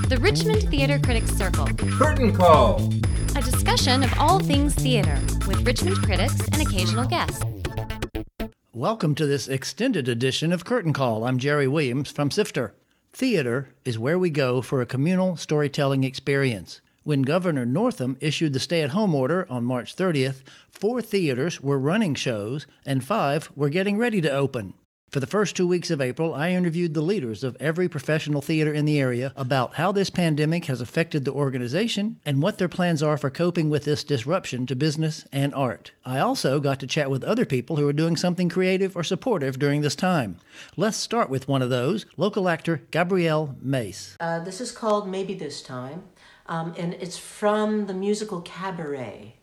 The Richmond Theater Critics Circle. Curtain Call. A discussion of all things theater with Richmond critics and occasional guests. Welcome to this extended edition of Curtain Call. I'm Jerry Williams from Sifter. Theater is where we go for a communal storytelling experience. When Governor Northam issued the stay-at-home order on March 30th, 4 theaters were running shows and 5 were getting ready to open. For the first 2 weeks of April, I interviewed the leaders of every professional theater in the area about how this pandemic has affected the organization and what their plans are for coping with this disruption to business and art. I also got to chat with other people who are doing something creative or supportive during this time. Let's start with one of those, local actor Gabrielle Mace. This is called Maybe This Time, and it's from the musical Cabaret.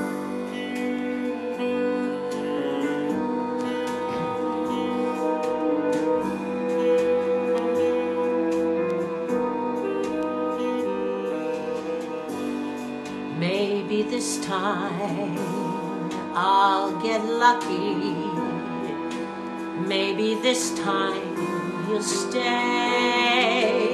Maybe this time I'll get lucky. Maybe this time you'll stay.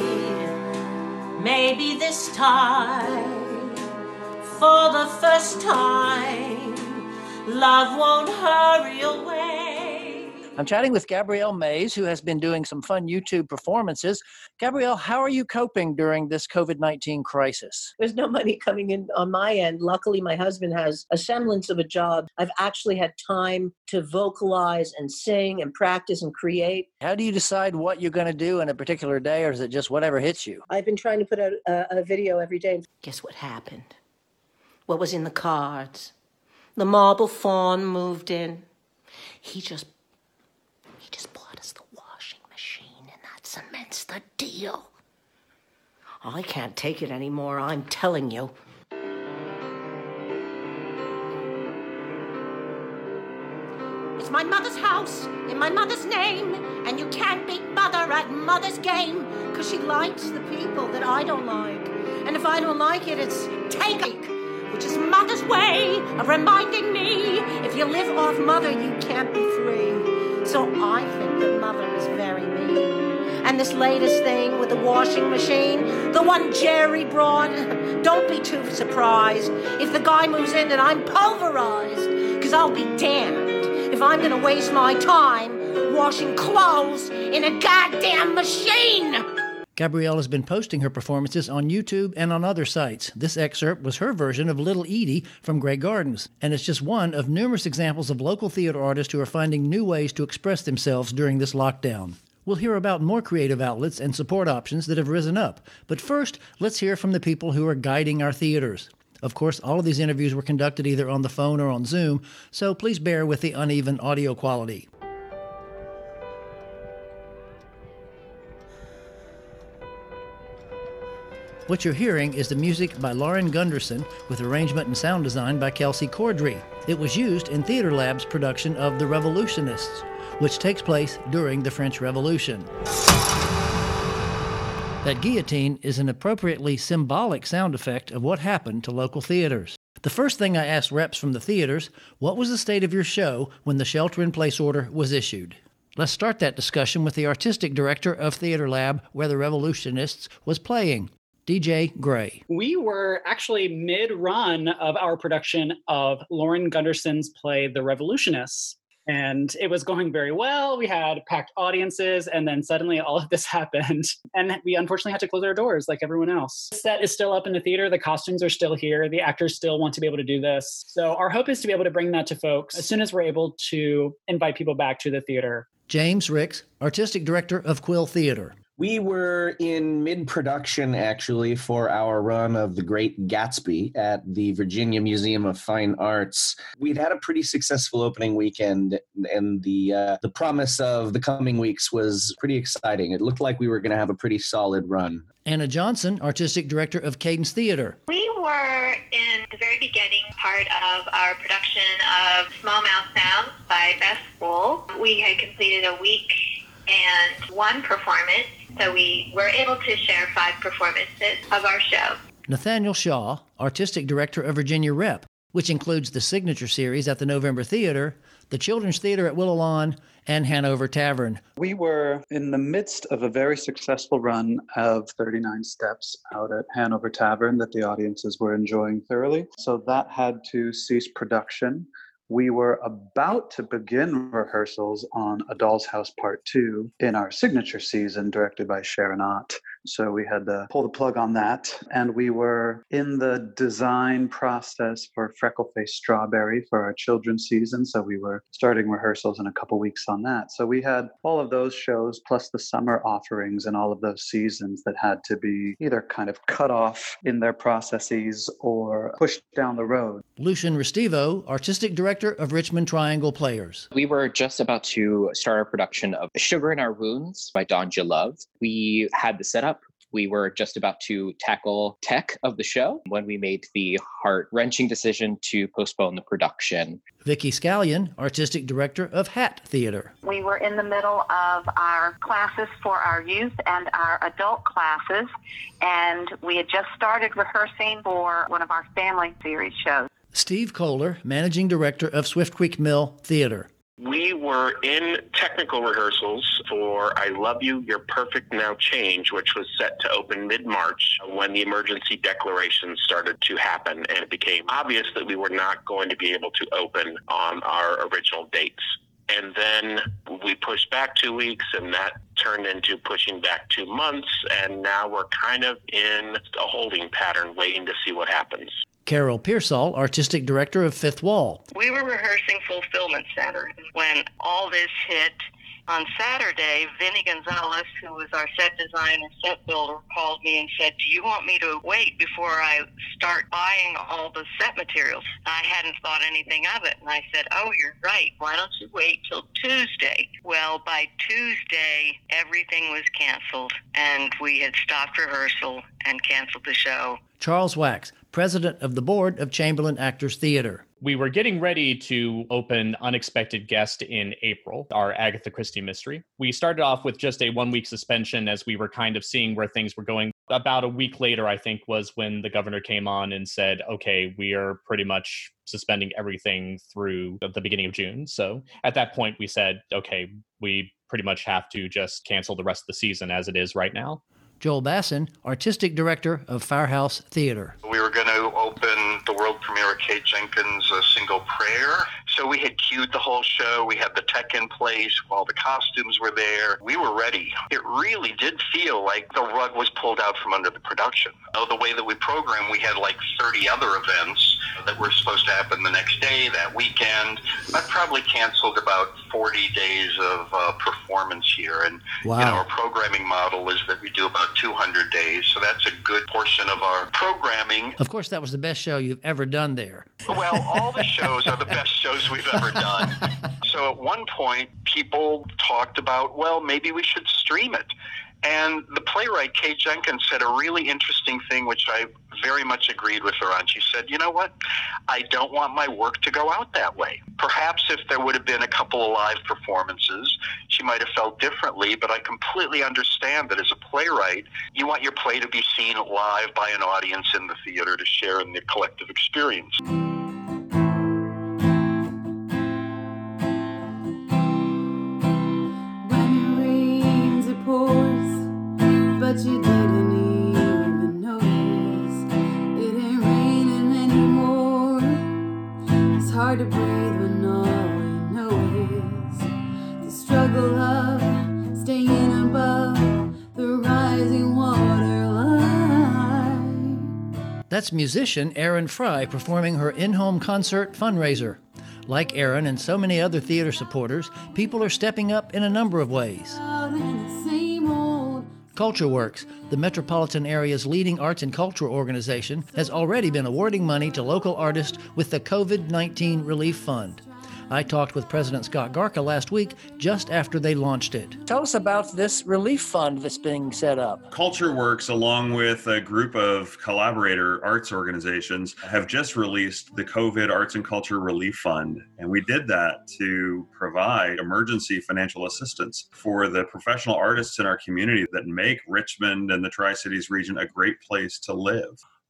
Maybe this time, for the first time, love won't hurry away. I'm chatting with Gabrielle Mace, who has been doing some fun YouTube performances. Gabrielle, how are you coping during this COVID-19 crisis? There's no money coming in on my end. Luckily, my husband has a semblance of a job. I've actually had time to vocalize and sing and practice and create. How do you decide what you're going to do in a particular day, or is it just whatever hits you? I've been trying to put out a video every day. Guess what happened? What was in the cards? The marble fawn moved in. He just bought us the washing machine, and that cements the deal. I can't take it anymore, I'm telling you. It's my mother's house, in my mother's name, and you can't beat mother at mother's game, 'cause she likes the people that I don't like. And if I don't like it, it's take, which is mother's way of reminding me, if you live off mother, you can't be free. So I think that mother is very mean. And this latest thing with the washing machine, the one Jerry brought, don't be too surprised if the guy moves in and I'm pulverized. 'Cause I'll be damned if I'm gonna waste my time washing clothes in a goddamn machine. Gabrielle has been posting her performances on YouTube and on other sites. This excerpt was her version of Little Edie from Grey Gardens, and it's just one of numerous examples of local theater artists who are finding new ways to express themselves during this lockdown. We'll hear about more creative outlets and support options that have risen up. But first, let's hear from the people who are guiding our theaters. Of course, all of these interviews were conducted either on the phone or on Zoom, so please bear with the uneven audio quality. What you're hearing is the music by Lauren Gunderson with arrangement and sound design by Kelsey Cordry. It was used in Theater Lab's production of The Revolutionists, which takes place during the French Revolution. That guillotine is an appropriately symbolic sound effect of what happened to local theaters. The first thing I asked reps from the theaters, what was the state of your show when the shelter-in-place order was issued? Let's start that discussion with the artistic director of Theater Lab, where The Revolutionists was playing, DJ Gray. We were actually mid-run of our production of Lauren Gunderson's play, The Revolutionists. And it was going very well. We had packed audiences, and then suddenly all of this happened. And we unfortunately had to close our doors like everyone else. The set is still up in the theater. The costumes are still here. The actors still want to be able to do this. So our hope is to be able to bring that to folks as soon as we're able to invite people back to the theater. James Ricks, artistic director of Quill Theater. We were in mid-production, actually, for our run of The Great Gatsby at the Virginia Museum of Fine Arts. We'd had a pretty successful opening weekend, and the promise of the coming weeks was pretty exciting. It looked like we were going to have a pretty solid run. Anna Johnson, artistic director of Cadence Theater. We were in the very beginning part of our production of Small Mouth Sounds by Beth Wool. We had completed a week and one performance, so we were able to share 5 performances of our show. Nathaniel Shaw, artistic director of Virginia Rep, which includes the Signature Series at the November Theater, the Children's Theater at Willow Lawn, and Hanover Tavern. We were in the midst of a very successful run of 39 Steps out at Hanover Tavern that the audiences were enjoying thoroughly. So that had to cease production. We were about to begin rehearsals on A Doll's House Part 2 in our signature season, directed by Sharon Ott. So we had to pull the plug on that. And we were in the design process for Freckle-Faced Strawberry for our children's season. So we were starting rehearsals in a couple weeks on that. So we had all of those shows plus the summer offerings and all of those seasons that had to be either kind of cut off in their processes or pushed down the road. Lucian Restivo, Artistic Director of Richmond Triangle Players. We were just about to start our production of Sugar in Our Wounds by Donja Love. We had the setup. We were just about to tackle tech of the show when we made the heart-wrenching decision to postpone the production. Vicky Scallion, Artistic Director of Hat Theater. We were in the middle of our classes for our youth and our adult classes, and we had just started rehearsing for one of our family series shows. Steve Kohler, Managing Director of Swift Creek Mill Theater. We were in technical rehearsals for I Love You, You're Perfect Now Change, which was set to open mid-March when the emergency declaration started to happen, and it became obvious that we were not going to be able to open on our original dates. And then we pushed back 2 weeks, and that turned into pushing back 2 months, and now we're kind of in a holding pattern waiting to see what happens. Carol Pearsall, Artistic Director of Fifth Wall. We were rehearsing Fulfillment Center when all this hit. On Saturday, Vinny Gonzalez, who was our set designer, set builder, called me and said, "Do you want me to wait before I start buying all the set materials?" I hadn't thought anything of it, and I said, "Oh, you're right. Why don't you wait till Tuesday?" Well, by Tuesday, everything was canceled, and we had stopped rehearsal and canceled the show. Charles Wax, President of the Board of Chamberlain Actors Theater. We were getting ready to open Unexpected Guest in April, our Agatha Christie mystery. We started off with just a 1-week suspension as we were kind of seeing where things were going. About a week later, I think, was when the governor came on and said, okay, we are pretty much suspending everything through the beginning of June. So at that point, we said, okay, we pretty much have to just cancel the rest of the season as it is right now. Joel Bassin, Artistic Director of Firehouse Theater. We were going to open the world premiere of Kate Jenkins' Single Prayer. So we had cued the whole show. We had the tech in place. All the costumes were there. We were ready. It really did feel like the rug was pulled out from under the production. The way that we programmed, we had like 30 other events that were supposed to happen the next day, that weekend. I probably canceled about 40 days of performance here. And wow. You know, our programming model is that we do about 200 days. So that's a good portion of our programming. Of course, that was the best show you've ever done there. Well, all the shows are the best shows we've ever done. So at one point, people talked about, well, maybe we should stream it. And the playwright, Kate Jenkins, said a really interesting thing, which I very much agreed with her on. She said, you know what? I don't want my work to go out that way. Perhaps if there would have been a couple of live performances, she might have felt differently, but I completely understand that as a playwright, you want your play to be seen live by an audience in the theater to share in the collective experience. But you didn't even notice. It ain't raining anymore. It's hard to breathe when all we know is the struggle of staying above the rising water line. That's musician Erin Fry performing her in-home concert fundraiser. Like Erin and so many other theater supporters, people are stepping up in a number of ways. CultureWorks, the metropolitan area's leading arts and culture organization, has already been awarding money to local artists with the COVID-19 Relief Fund. I talked with President Scott Garka last week, just after they launched it. Tell us about this relief fund that's being set up. CultureWorks, along with a group of collaborator arts organizations, have just released the COVID Arts and Culture Relief Fund. And we did that to provide emergency financial assistance for the professional artists in our community that make Richmond and the Tri-Cities region a great place to live.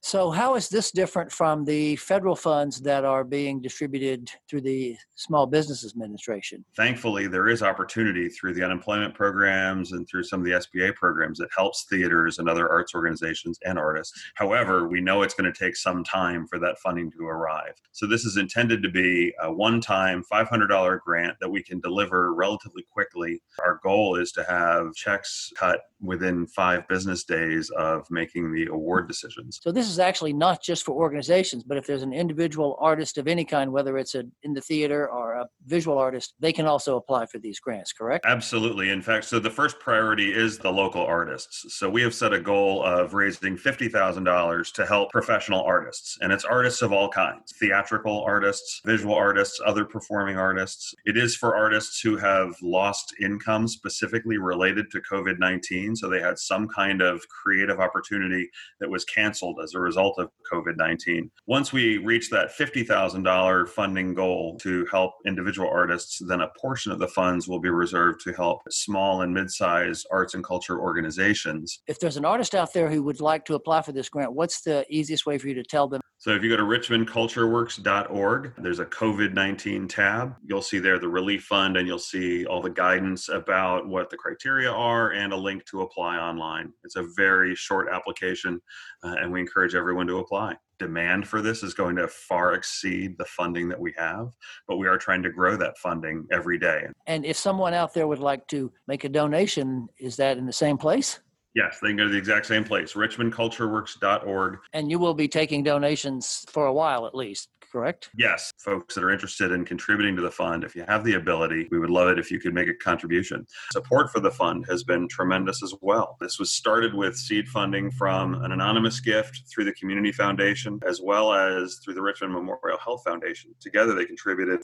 So how is this different from the federal funds that are being distributed through the Small Business Administration? Thankfully, there is opportunity through the unemployment programs and through some of the SBA programs that helps theaters and other arts organizations and artists. However, we know it's going to take some time for that funding to arrive. So this is intended to be a one-time $500 grant that we can deliver relatively quickly. Our goal is to have checks cut within 5 business days of making the award decisions. So this is actually not just for organizations, but if there's an individual artist of any kind, whether it's in the theater or a visual artist, they can also apply for these grants, correct? Absolutely. In fact, so the first priority is the local artists. So we have set a goal of raising $50,000 to help professional artists. And it's artists of all kinds, theatrical artists, visual artists, other performing artists. It is for artists who have lost income specifically related to COVID-19. So they had some kind of creative opportunity that was canceled as a result of COVID-19. Once we reach that $50,000 funding goal to help individual artists, then a portion of the funds will be reserved to help small and mid-sized arts and culture organizations. If there's an artist out there who would like to apply for this grant, what's the easiest way for you to tell them? So if you go to richmondcultureworks.org, there's a COVID-19 tab. You'll see there the relief fund, and you'll see all the guidance about what the criteria are and a link to apply online. It's a very short application, and we encourage everyone to apply. Demand for this is going to far exceed the funding that we have, but we are trying to grow that funding every day. And if someone out there would like to make a donation, is that in the same place? Yes, they can go to the exact same place, richmondcultureworks.org. And you will be taking donations for a while at least, correct? Yes, folks that are interested in contributing to the fund, if you have the ability, we would love it if you could make a contribution. Support for the fund has been tremendous as well. This was started with seed funding from an anonymous gift through the Community Foundation, as well as through the Richmond Memorial Health Foundation. Together, they contributed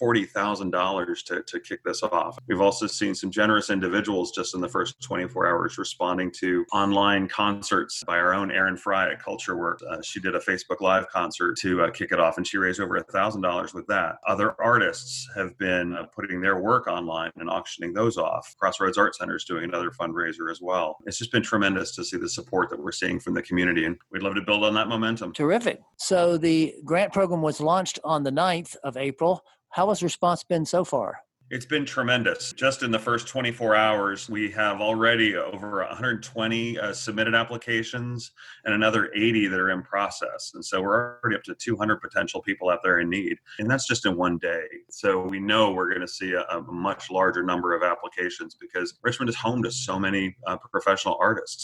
$40,000 to kick this off. We've also seen some generous individuals just in the first 24 hours responding to online concerts by our own Erin Fry at CultureWorks. She did a Facebook Live concert to kick it off, and she raised over $1,000 with that. Other artists have been putting their work online and auctioning those off. Crossroads Art Center is doing another fundraiser as well. It's just been tremendous to see the support that we're seeing from the community, and we'd love to build on that momentum. Terrific. So the grant program was launched on the 9th of April. How has response been so far? It's been tremendous. Just in the first 24 hours, we have already over 120 submitted applications and another 80 that are in process. And so we're already up to 200 potential people out there in need. And that's just in one day. So we know we're going to see a much larger number of applications because Richmond is home to so many professional artists.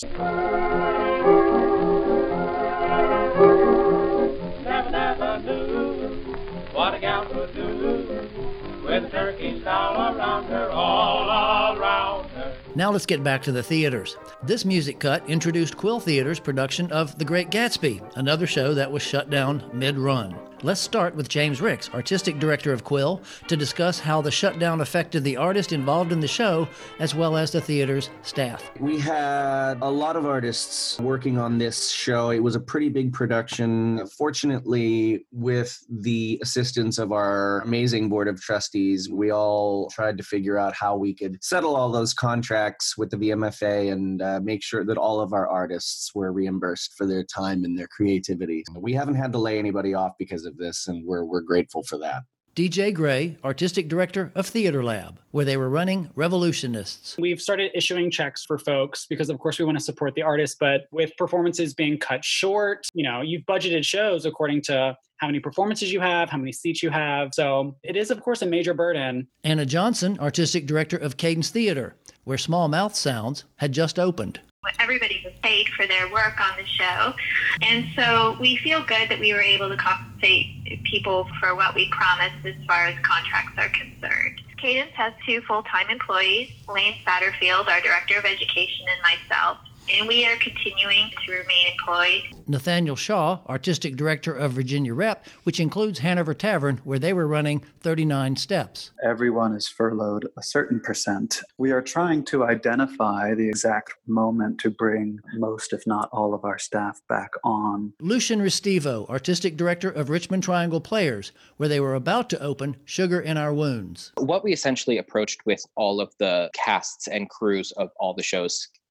Never knew what a gal could do. With turkeys all around her, all around her. Now let's get back to the theaters. This music cut introduced Quill Theater's production of The Great Gatsby, another show that was shut down mid-run. Let's start with James Ricks, artistic director of Quill, to discuss how the shutdown affected the artist involved in the show, as well as the theater's staff. We had a lot of artists working on this show. It was a pretty big production. Fortunately, with the assistance of our amazing board of trustees, we all tried to figure out how we could settle all those contracts with the VMFA and make sure that all of our artists were reimbursed for their time and their creativity. We haven't had to lay anybody off because of this, and we're grateful for that. DJ Gray, artistic director of Theater Lab, where they were running Revolutionists. We've started issuing checks for folks because, of course, we want to support the artists, but with performances being cut short, you've budgeted shows according to how many performances you have, how many seats you have. So it is, of course, a major burden. Anna Johnson, artistic director of Cadence Theater, where Small Mouth Sounds had just opened. Everybody was paid for their work on the show. And so we feel good that we were able to compensate people for what we promised as far as contracts are concerned. Cadence has 2 full-time employees, Lane Satterfield, our Director of Education, and myself. And we are continuing to remain employed. Nathaniel Shaw, artistic director of Virginia Rep, which includes Hanover Tavern, where they were running 39 steps. Everyone is furloughed a certain percent. We are trying to identify the exact moment to bring most, if not all, of our staff back on. Lucian Restivo, artistic director of Richmond Triangle Players, where they were about to open Sugar in Our Wounds. What we essentially approached with all of the casts and crews of all the shows,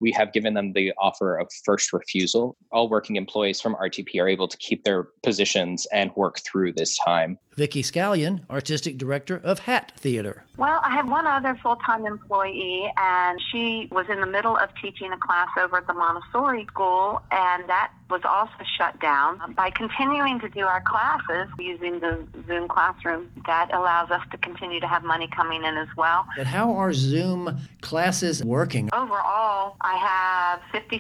we have given them the offer of first refusal. All working employees from RTP are able to keep their positions and work through this time. Vicki Scallion, Artistic Director of Hat Theater. Well, I have one other full-time employee, and she was in the middle of teaching a class over at the Montessori school, and that was also shut down. By continuing to do our classes using the Zoom classroom, that allows us to continue to have money coming in as well. But how are Zoom classes working? Overall, I have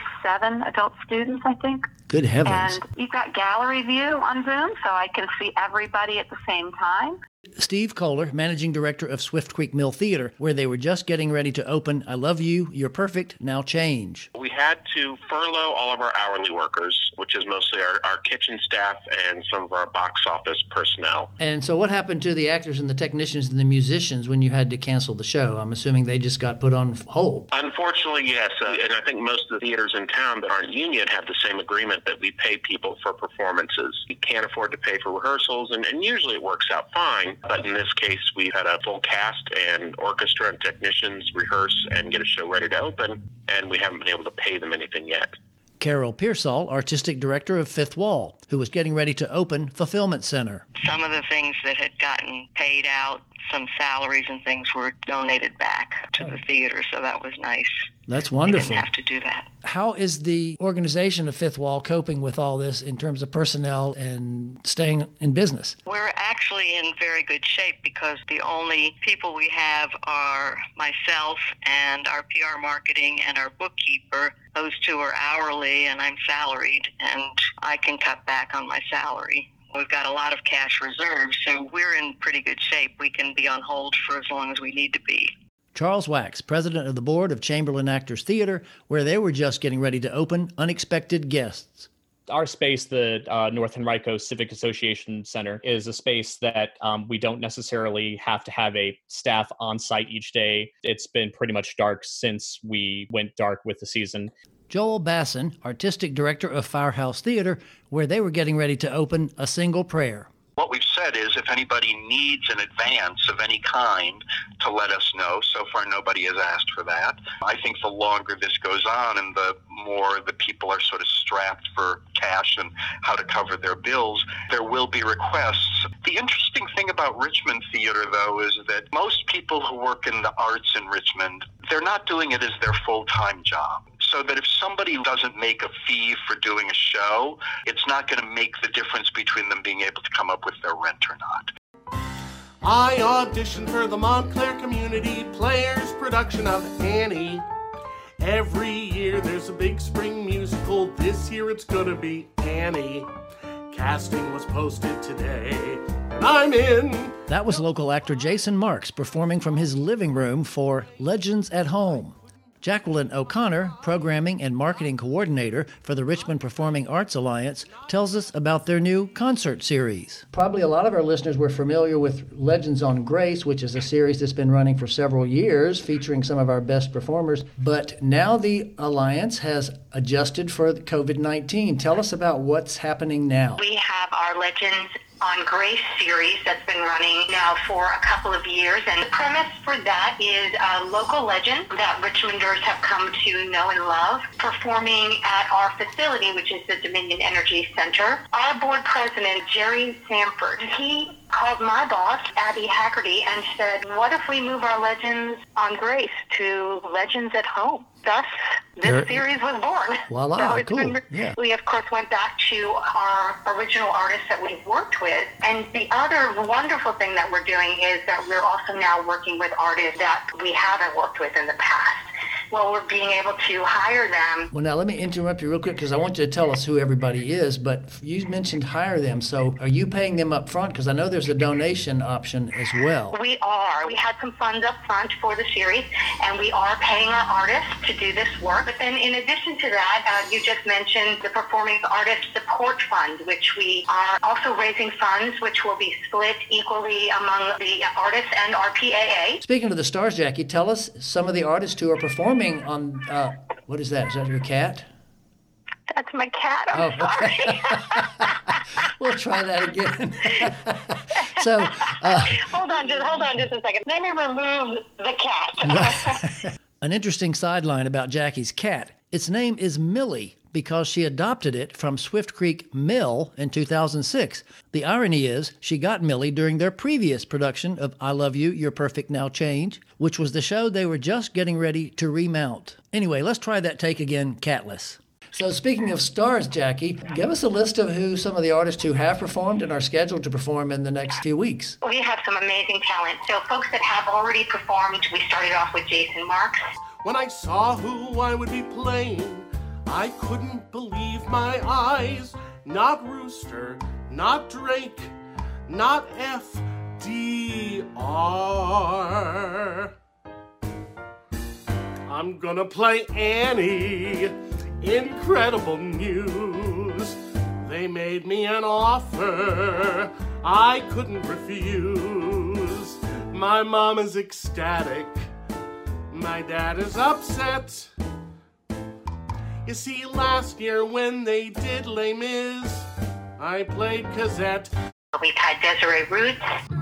57 adult students, I think. Good heavens. And you've got gallery view on Zoom, so I can see everybody at the same time. Steve Kohler, Managing Director of Swift Creek Mill Theater, where they were just getting ready to open I Love You, You're Perfect, Now Change. We had to furlough all of our hourly workers, which is mostly our kitchen staff and some of our box office personnel. And so what happened to the actors and the technicians and the musicians when you had to cancel the show? I'm assuming they just got put on hold. Unfortunately, yes. And I think most of the theaters in town that aren't union have the same agreement that we pay people for performances. We can't afford to pay for rehearsals, and usually it works out fine. But in this case, we had a full cast and orchestra and technicians rehearse and get a show ready to open, and we haven't been able to pay them anything yet. Carol Pearsall, Artistic Director of Fifth Wall, who was getting ready to open Fulfillment Center. Some of the things that had gotten paid out, some salaries and things were donated back to the theater, so that was nice. That's wonderful. We didn't have to do that. How is the organization of Fifth Wall coping with all this in terms of personnel and staying in business? We're actually in very good shape because the only people we have are myself and our PR marketing and our bookkeeper. Those two are hourly and I'm salaried, and I can cut back on my salary. We've got a lot of cash reserves, so we're in pretty good shape. We can be on hold for as long as we need to be. Charles Wax, president of the board of Chamberlain Actors Theater, where they were just getting ready to open Unexpected Guests. Our space, the North Henrico Civic Association Center, is a space that we don't necessarily have to have a staff on site each day. It's been pretty much dark since we went dark with the season. Joel Basson, Artistic Director of Firehouse Theater, where they were getting ready to open A Single Prayer. What we've said is if anybody needs an advance of any kind to let us know. So far, nobody has asked for that. I think the longer this goes on and the more the people are sort of strapped for cash and how to cover their bills, there will be requests. The interesting thing about Richmond Theater, though, is that most people who work in the arts in Richmond, they're not doing it as their full-time job. So that if somebody doesn't make a fee for doing a show, it's not going to make the difference between them being able to come up with their rent or not. I auditioned for the Montclair Community Players production of Annie. Every year there's a big spring musical. This year it's going to be Annie. Casting was posted today, and I'm in. That was local actor Jason Marks performing from his living room for Legends at Home. Jacqueline O'Connor, Programming and Marketing Coordinator for the Richmond Performing Arts Alliance, tells us about their new concert series. Probably a lot of our listeners were familiar with Legends on Grace, which is a series that's been running for several years, featuring some of our best performers. But now the Alliance has adjusted for COVID-19. Tell us about what's happening now. We have our Legends on Grace series that's been running now for a couple of years, and the premise for that is a local legend that Richmonders have come to know and love, performing at our facility, which is the Dominion Energy Center. Our board president, Jerry Sanford, he called my boss, Abby Haggerty, and said, what if we move our Legends on Grace to Legends at Home? Thus, this series was born. Voila, so cool. Yeah. We, of course, went back to our original artists that we've worked with. And the other wonderful thing that we're doing is that we're also now working with artists that we haven't worked with in the past. Well, we're being able to hire them. Well, now let me interrupt you real quick because I want you to tell us who everybody is, but you mentioned hire them. So are you paying them up front? Because I know there's a donation option as well. We are. We had some funds up front for the series, and we are paying our artists to do this work. But then in addition to that, you just mentioned the Performing Artist Support Fund, which we are also raising funds, which will be split equally among the artists and our PAA. Speaking of the stars, Jackie, tell us some of the artists who are performing on, what is that? Is that your cat? That's my cat. I'm sorry. We'll try that again. So, hold on just a second. Let me remove the cat. An interesting sideline about Jackie's cat. Its name is Millie because she adopted it from Swift Creek Mill in 2006. The irony is she got Millie during their previous production of I Love You, You're Perfect Now Change, which was the show they were just getting ready to remount. Anyway, let's try that take again, catless. So speaking of stars, Jackie, give us a list of who some of the artists who have performed and are scheduled to perform in the next few weeks. We have some amazing talent. So folks that have already performed, we started off with Jason Marks. When I saw who I would be playing, I couldn't believe my eyes. Not Rooster, not Drake, not FDR. I'm gonna play Annie. Incredible news. They made me an offer I couldn't refuse. My mom is ecstatic. My dad is upset. You see, last year when they did Les Mis, I played Cosette. We've had Desiree Roots.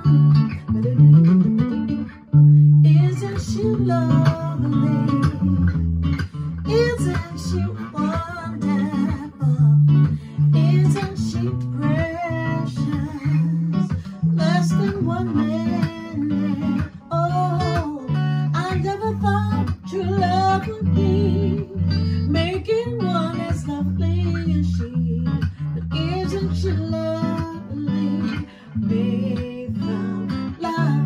Isn't she lovely? Isn't she wonderful? Isn't she precious? Less than 1 minute. Oh, I never thought true love would be making one as lovely as she. But isn't she lovely? We found love.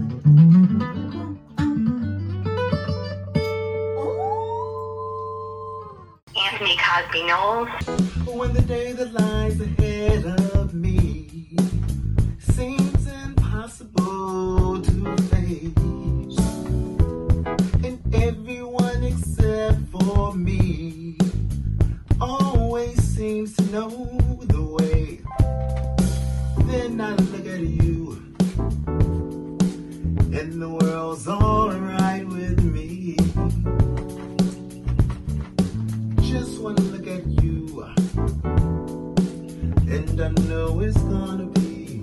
Anthony Cosby Knowles. When the day that lies ahead of me seems impossible to face, and everyone except for me always seems to know the way, then I look at you and the world's alright with me. Just wanna look at you, and I know it's gonna be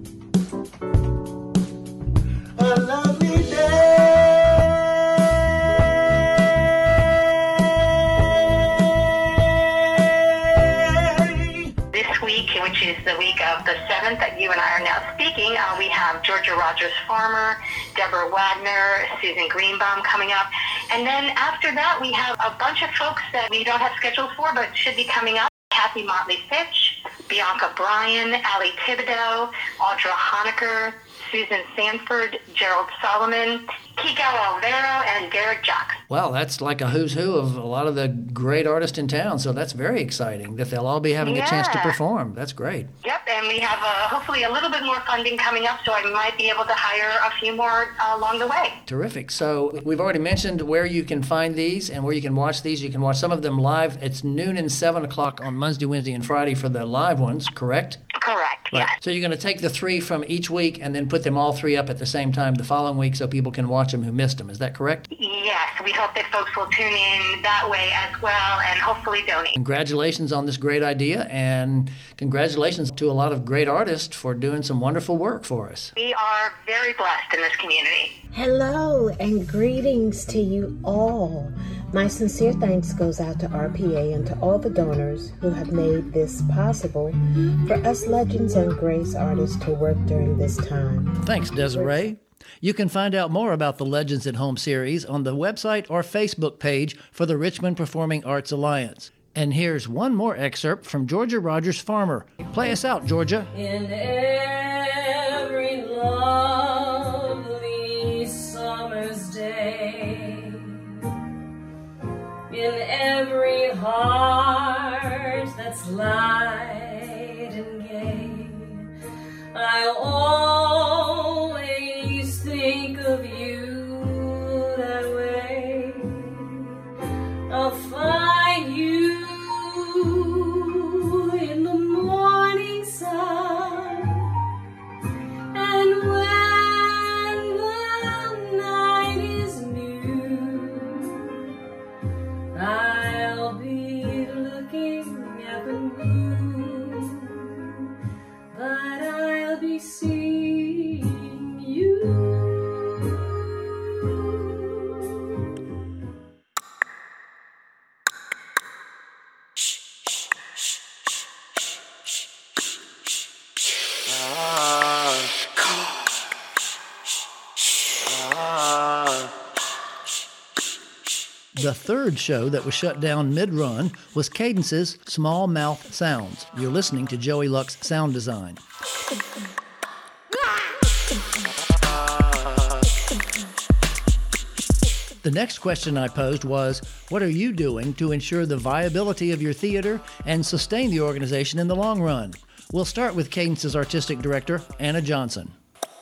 a lovely day. This week, which is the week of the 7th that you and I are now speaking, we have Georgia Rogers Farmer, Deborah Wagner, Susan Greenbaum coming up. And then after that, we have a bunch of folks that we don't have schedules for, but should be coming up. Kathy Motley Fitch, Bianca Bryan, Ali Thibodeau, Audra Honecker, Susan Sanford, Gerald Solomon, Kiko Alvaro, and Derek Jock. Wow, that's like a who's who of a lot of the great artists in town, so that's very exciting that they'll all be having a chance to perform. That's great. Yep, and we have hopefully a little bit more funding coming up, so I might be able to hire a few more along the way. Terrific. So we've already mentioned where you can find these and where you can watch these. You can watch some of them live. It's noon and 7 o'clock on Monday, Wednesday, and Friday for the live ones, correct? Correct, right. Yes. So you're going to take the 3 from each week and then put them all 3 up at the same time the following week so people can watch them who missed them. Is that correct? Yes, we hope that folks will tune in that way as well and hopefully donate. Congratulations on this great idea, and congratulations to a lot of great artists for doing some wonderful work for us. We are very blessed in this community. Hello and greetings to you all. My sincere thanks goes out to RPA and to all the donors who have made this possible for us Legends and Grace artists to work during this time. Thanks, Desiree. You can find out more about the Legends at Home series on the website or Facebook page for the Richmond Performing Arts Alliance. And here's one more excerpt from Georgia Rogers Farmer. Play us out, Georgia. In every lovely summer's day, in every heart that's light and gay, I'll always think of you that way. I'll find you in the morning sun, and when the night is new, I'll be looking at the moon, but I'll be seeing you. The third show that was shut down mid-run was Cadence's Small Mouth Sounds. You're listening to Joey Luck's sound design. The next question I posed was, what are you doing to ensure the viability of your theater and sustain the organization in the long run? We'll start with Cadence's artistic director, Anna Johnson.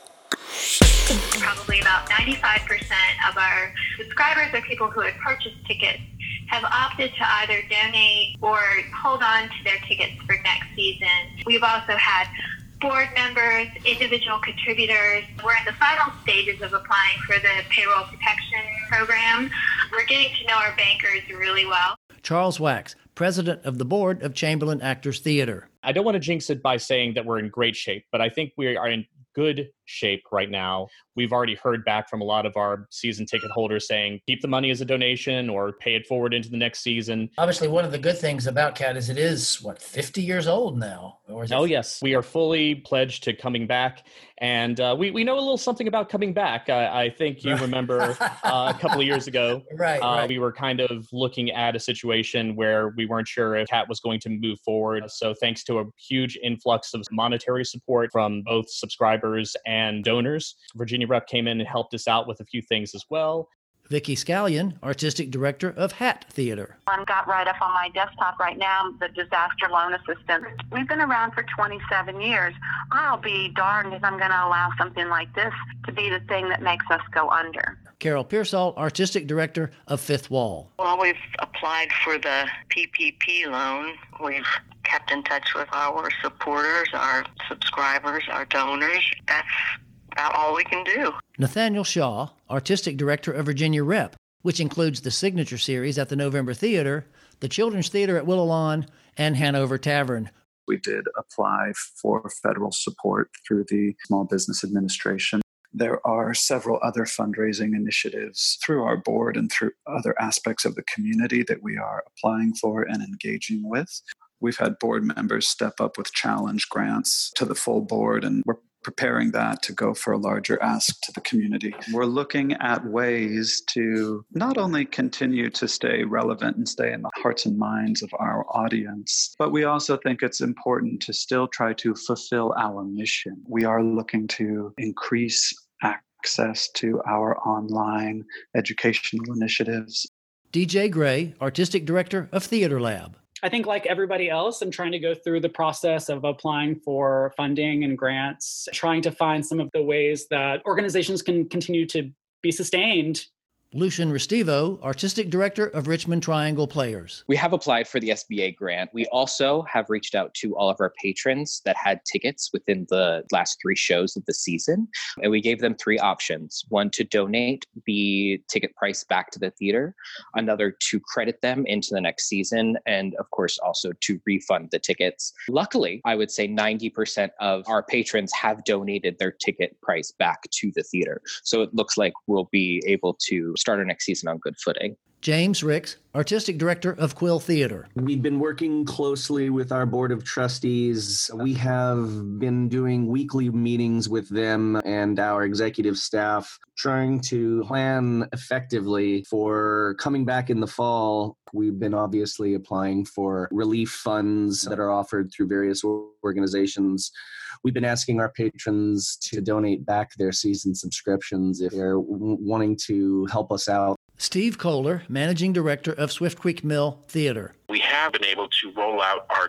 Probably about 95% of our subscribers or people who had purchased tickets have opted to either donate or hold on to their tickets for next season. We've also had board members, individual contributors. We're in the final stages of applying for the payroll protection program. We're getting to know our bankers really well. Charles Wax, president of the board of Chamberlain Actors Theater. I don't want to jinx it by saying that we're in great shape, but I think we are in good shape right now. We've already heard back from a lot of our season ticket holders saying, keep the money as a donation or pay it forward into the next season. Obviously, one of the good things about CAT is it is, 50 years old now? Oh, yes. We are fully pledged to coming back. And we know a little something about coming back. I think you remember a couple of years ago, right. We were kind of looking at a situation where we weren't sure if CAT was going to move forward. So thanks to a huge influx of monetary support from both subscribers and donors, Virginia Rep came in and helped us out with a few things as well. Vicki Scallion, artistic director of Hat Theater. I've got right up on my desktop right now the disaster loan assistant. We've been around for 27 years. I'll be darned if I'm going to allow something like this to be the thing that makes us go under. Carol Pearsall, artistic director of Fifth Wall. Well, we've applied for the PPP loan. We've kept in touch with our supporters, our subscribers, our donors. That's about all we can do. Nathaniel Shaw, artistic director of Virginia Rep, which includes the Signature Series at the November Theater, the Children's Theater at Willow Lawn, and Hanover Tavern. We did apply for federal support through the Small Business Administration. There are several other fundraising initiatives through our board and through other aspects of the community that we are applying for and engaging with. We've had board members step up with challenge grants to the full board, and we're preparing that to go for a larger ask to the community. We're looking at ways to not only continue to stay relevant and stay in the hearts and minds of our audience, but we also think it's important to still try to fulfill our mission. We are looking to increase access to our online educational initiatives. DJ Gray, artistic director of Theater Lab. I think like everybody else, I'm trying to go through the process of applying for funding and grants, trying to find some of the ways that organizations can continue to be sustained. Lucian Restivo, artistic director of Richmond Triangle Players. We have applied for the SBA grant. We also have reached out to all of our patrons that had tickets within the last 3 shows of the season. And we gave them 3 options. One, to donate the ticket price back to the theater. Another, to credit them into the next season. And of course, also to refund the tickets. Luckily, I would say 90% of our patrons have donated their ticket price back to the theater. So it looks like we'll be able to start our next season on good footing. James Ricks, artistic director of Quill Theater. We've been working closely with our board of trustees. We have been doing weekly meetings with them and our executive staff, trying to plan effectively for coming back in the fall. We've been obviously applying for relief funds that are offered through various organizations. We've been asking our patrons to donate back their season subscriptions if they're wanting to help us out. Steve Kohler, managing director of Swift Creek Mill Theater. We have been able to roll out our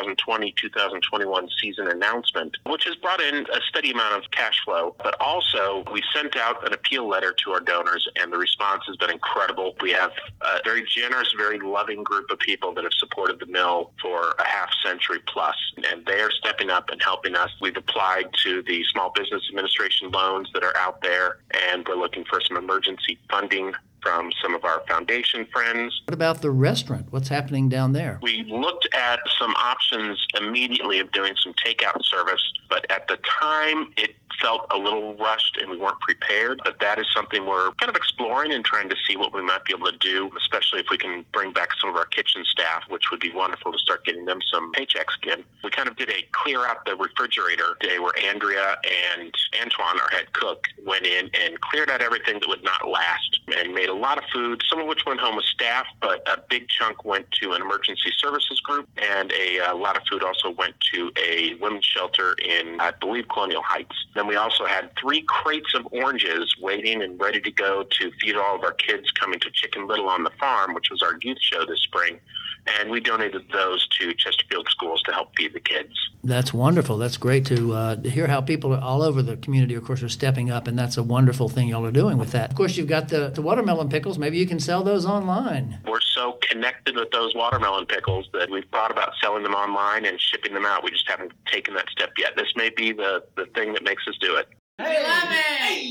2020-2021 season announcement, which has brought in a steady amount of cash flow. But also, we sent out an appeal letter to our donors, and the response has been incredible. We have a very generous, very loving group of people that have supported the mill for a half century plus, and they are stepping up and helping us. We've applied to the Small Business Administration loans that are out there, and we're looking for some emergency funding from some of our foundation friends. What about the restaurant? What's happening down there? We looked at some options immediately of doing some takeout service, but at the time it felt a little rushed and we weren't prepared. But that is something we're kind of exploring and trying to see what we might be able to do, especially if we can bring back some of our kitchen staff, which would be wonderful to start getting them some paychecks again. We kind of did a clear out the refrigerator day where Andrea and Antoine, our head cook, went in and cleared out everything that would not last and made a lot of food, some of which went home with staff, but a big chunk went to an emergency services group, and a lot of food also went to a women's shelter in, I believe, Colonial Heights. Then we also had 3 crates of oranges waiting and ready to go to feed all of our kids coming to Chicken Little on the Farm, which was our youth show this spring. And we donated those to Chesterfield schools to help feed the kids. That's wonderful. That's great to hear how people all over the community, of course, are stepping up, and that's a wonderful thing y'all are doing with that. Of course, you've got the watermelon pickles. Maybe you can sell those online. We're so connected with those watermelon pickles that we've thought about selling them online and shipping them out. We just haven't taken that step yet. This may be the thing that makes us do it. Hey. Love it!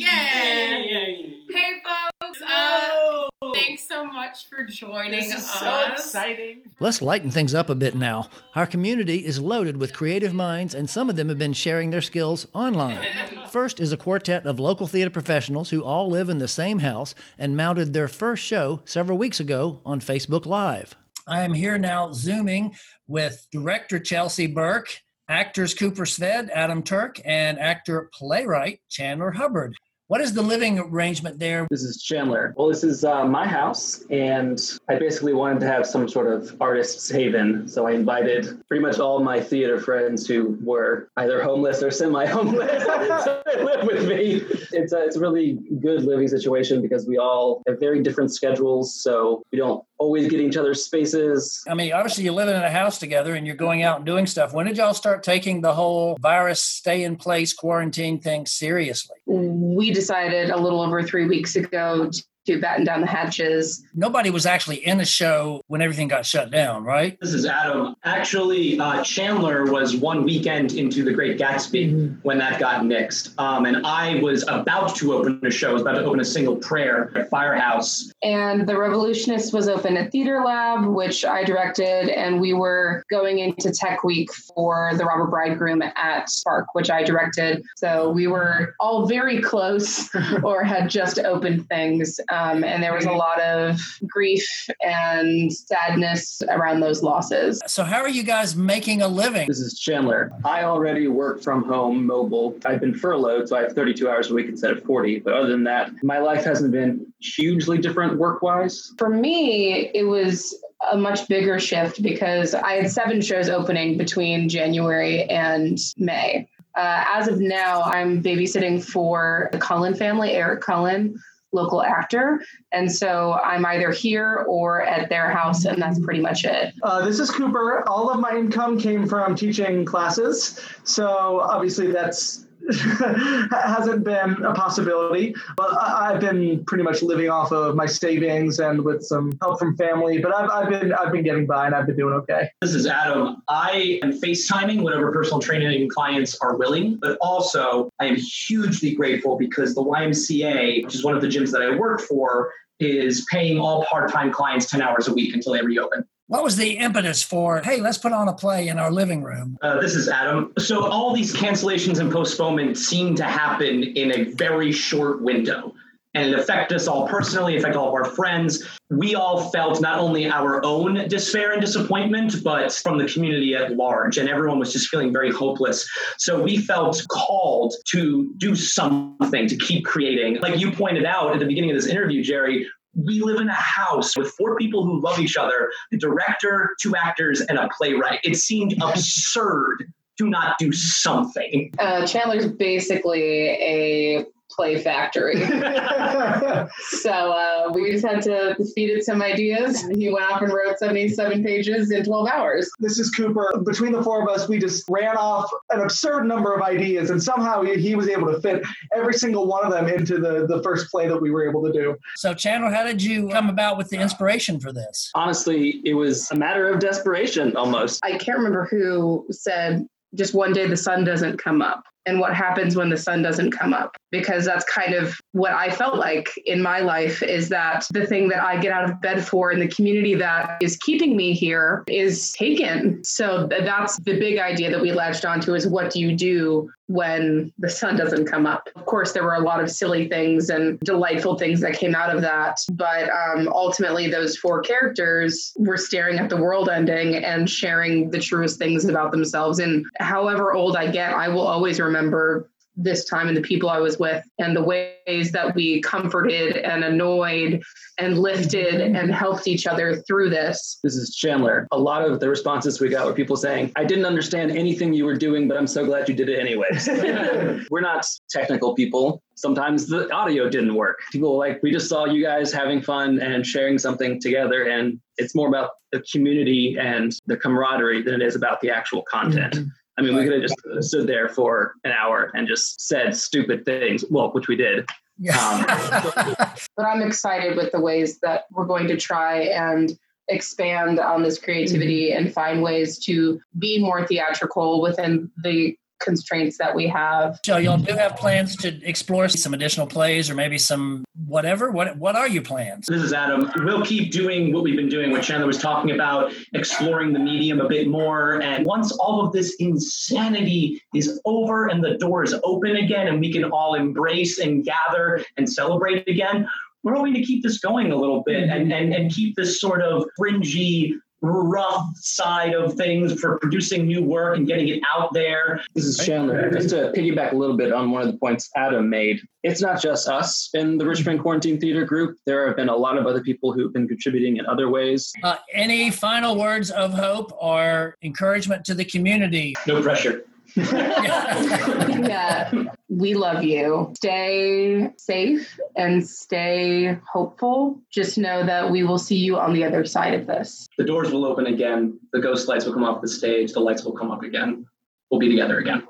Yay! Hey, folks! Thanks so much for joining us. So exciting. Let's lighten things up a bit now. Our community is loaded with creative minds, and some of them have been sharing their skills online. First is a quartet of local theater professionals who all live in the same house and mounted their first show several weeks ago on Facebook Live. I am here now Zooming with director Chelsea Burke, actors Cooper Sved, Adam Turk, and actor-playwright Chandler Hubbard. What is the living arrangement there? This is Chandler. Well, this is my house, and I basically wanted to have some sort of artist's haven. So I invited pretty much all my theater friends who were either homeless or semi-homeless to live with me. It's a really good living situation because we all have very different schedules, so we don't always get each other's spaces. I mean, obviously you're living in a house together and you're going out and doing stuff. When did y'all start taking the whole virus stay-in-place quarantine thing seriously? We decided a little over 3 weeks ago to batten down the hatches. Nobody was actually in the show when everything got shut down, right? This is Adam. Actually, Chandler was one weekend into The Great Gatsby when that got nixed. And I was about to open a show. I was about to open a single prayer at Firehouse. And The Revolutionist was open at Theater Lab, which I directed. And we were going into Tech Week for The Robber Bridegroom at Spark, which I directed. So we were all very close or had just opened things. And there was a lot of grief and sadness around those losses. So how are you guys making a living? This is Chandler. I already work from home mobile. I've been furloughed, so I have 32 hours a week instead of 40. But other than that, my life hasn't been hugely different work-wise. For me, it was a much bigger shift because I had 7 shows opening between January and May. As of now, I'm babysitting for the Cullen family, Eric Cullen, local actor. And so I'm either here or at their house, and that's pretty much it. This is Cooper. All of my income came from teaching classes. So obviously that's hasn't been a possibility, but I've been pretty much living off of my savings and with some help from family, but I've been getting by and I've been doing okay. This is Adam. I am FaceTiming whatever personal training clients are willing, but also I am hugely grateful because the YMCA, which is one of the gyms that I work for, is paying all part-time clients 10 hours a week until they reopen. What was the impetus for, hey, let's put on a play in our living room? This is Adam. So all these cancellations and postponements seem to happen in a very short window. And it affected us all personally, affected all of our friends. We all felt not only our own despair and disappointment, but from the community at large. And everyone was just feeling very hopeless. So we felt called to do something to keep creating. Like you pointed out at the beginning of this interview, Jerry, we live in a house with 4 people who love each other, a director, 2 actors, and a playwright. It seemed absurd to not do something. Chandler's basically a play factory. So we just had to feed it some ideas. He went off and wrote 77 pages in 12 hours. This is Cooper. Between the 4 of us, we just ran off an absurd number of ideas, and somehow he was able to fit every single one of them into the first play that we were able to do. So Chandler, how did you come about with the inspiration for this? Honestly, it was a matter of desperation almost. I can't remember who said, just one day the sun doesn't come up. And what happens when the sun doesn't come up? Because that's kind of what I felt like in my life, is that the thing that I get out of bed for in the community that is keeping me here is taken. So that's the big idea that we latched onto, is what do you do when the sun doesn't come up? Of course, there were a lot of silly things and delightful things that came out of that. But ultimately, those 4 characters were staring at the world ending and sharing the truest things about themselves. And however old I get, I will always remember this time and the people I was with and the ways that we comforted and annoyed and lifted and helped each other through this. This is Chandler. A lot of the responses we got were people saying, I didn't understand anything you were doing, but I'm so glad you did it anyways. We're not technical people. Sometimes the audio didn't work. People were like, we just saw you guys having fun and sharing something together. And it's more about the community and the camaraderie than it is about the actual content. Mm-hmm. I mean, we could have just stood there for an hour and just said stupid things, well, which we did. But I'm excited with the ways that we're going to try and expand on this creativity and find ways to be more theatrical within the constraints that we have. So y'all do have plans to explore some additional plays or maybe some whatever? What are your plans? This is Adam. We'll keep doing what we've been doing, what Chandler was talking about, exploring the medium a bit more. And once all of this insanity is over and the door is open again and we can all embrace and gather and celebrate again, we're hoping to keep this going a little bit and keep this sort of fringy, rough side of things for producing new work and getting it out there. This is Chandler. Just to piggyback a little bit on one of the points Adam made, it's not just us in the Richmond Quarantine Theater group. There have been a lot of other people who've been contributing in other ways. Any final words of hope or encouragement to the community? No pressure. Yeah, we love you. Stay safe and stay hopeful. Just know that we will see you on the other side of this. The doors will open again. The ghost lights will come off the stage. The lights will come up again. We'll be together again.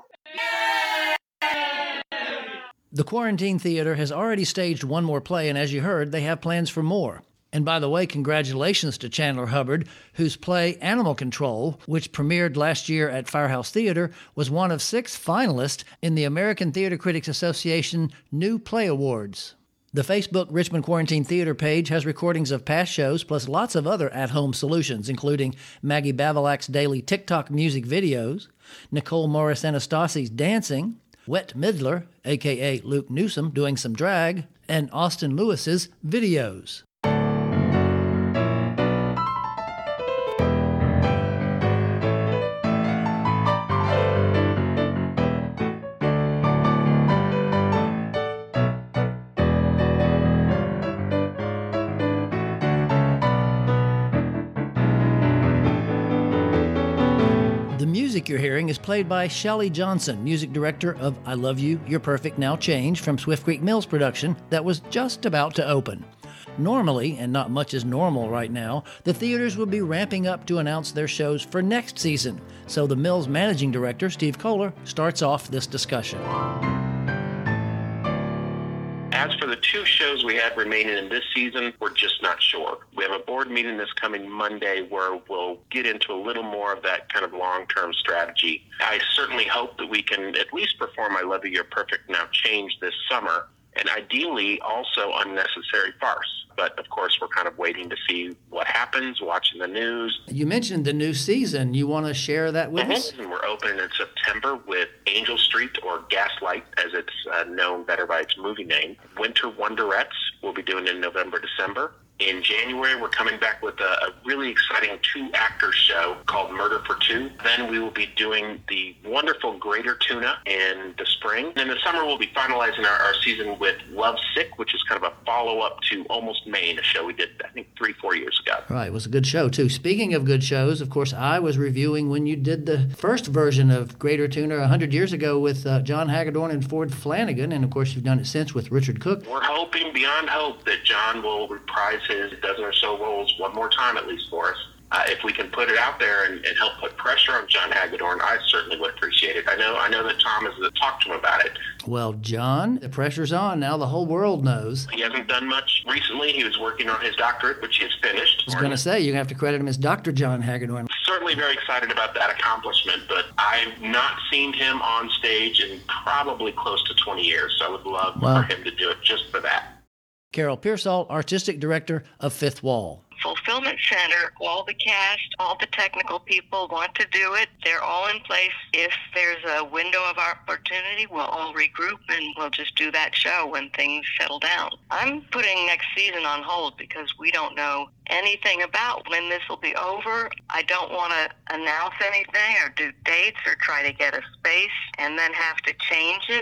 The Quarantine Theater has already staged one more play, and as you heard, they have plans for more. And by the way, congratulations to Chandler Hubbard, whose play Animal Control, which premiered last year at Firehouse Theater, was one of 6 finalists in the American Theater Critics Association New Play Awards. The Facebook Richmond Quarantine Theater page has recordings of past shows, plus lots of other at-home solutions, including Maggie Bavilak's daily TikTok music videos, Nicole Morris-Anastasi's dancing, Wet Midler, a.k.a. Luke Newsom, doing some drag, and Austin Lewis's videos. The music you're hearing is played by Shelley Johnson, music director of I Love You, You're Perfect, Now Change from Swift Creek Mills production that was just about to open. Normally, and not much is normal right now, the theaters would be ramping up to announce their shows for next season. So the Mills managing director, Steve Kohler, starts off this discussion. As for the 2 shows we have remaining in this season, we're just not sure. We have a board meeting this coming Monday where we'll get into a little more of that kind of long-term strategy. I certainly hope that we can at least perform I Love You, You're Perfect, Now Change this summer, and ideally also Unnecessary Farce. But of course, we're kind of waiting to see what happens, watching the news. You mentioned the new season. You want to share that with us? And we're opening in September with Angel Street, or Gaslight, as it's known better by its movie name. Winter Wonderettes we'll be doing in November, December. In January, we're coming back with a really exciting 2-actor show called Murder for Two. Then we will be doing the wonderful Greater Tuna in the spring. And in the summer, we'll be finalizing our season with Love Sick, which is kind of a follow-up to Almost Maine, a show we did, I think, 3-4 years ago. Right, it was a good show, too. Speaking of good shows, of course, I was reviewing when you did the first version of Greater Tuna 100 years ago with John Hagedorn and Ford Flanagan, and of course, you've done it since with Richard Cook. We're hoping beyond hope that John will reprise his dozen or so roles one more time, at least for us. If we can put it out there and help put pressure on John Hagedorn, I certainly would appreciate it. I know that Tom has talked to him about it. Well, John, the pressure's on. Now the whole world knows. He hasn't done much recently. He was working on his doctorate, which he has finished. I was going to say, you have to credit him as Dr. John Hagedorn. Certainly very excited about that accomplishment, but I've not seen him on stage in probably close to 20 years, so I would love for him to do it just for that. Carol Pearsall, Artistic Director of Fifth Wall. Fulfillment Center, all the cast, all the technical people want to do it. They're all in place. If there's a window of opportunity, we'll all regroup and we'll just do that show when things settle down. I'm putting next season on hold because we don't know anything about when this will be over. I don't want to announce anything or do dates or try to get a space and then have to change it.